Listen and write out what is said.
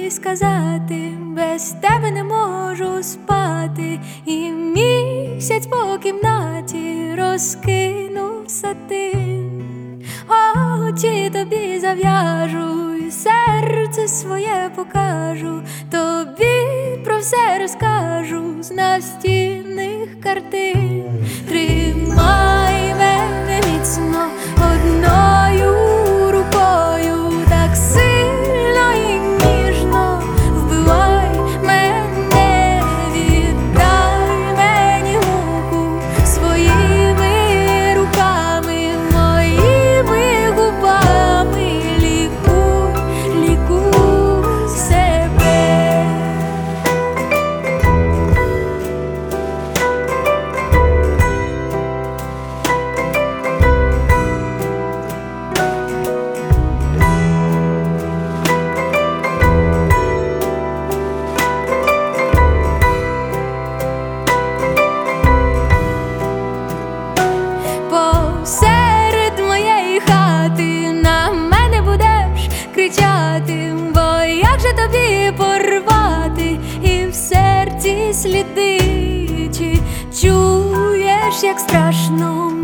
тобі сказати, без тебе не можу спати, і місяць по кімнаті розкинув сатин. Очі тобі зав'яжу, і серце своє покажу, тобі про все розкажу з настінних картин. Тримай мене міцно одною рукою, так сильно і ніжно вбивай мене, віддай мені муку своїми руками, моїми губами, лікуй, лікуй себе. Посеред моєї хати на мене будеш кричати, бо як же тобі порвати і в серці сліди? Чи чуєш, як страшно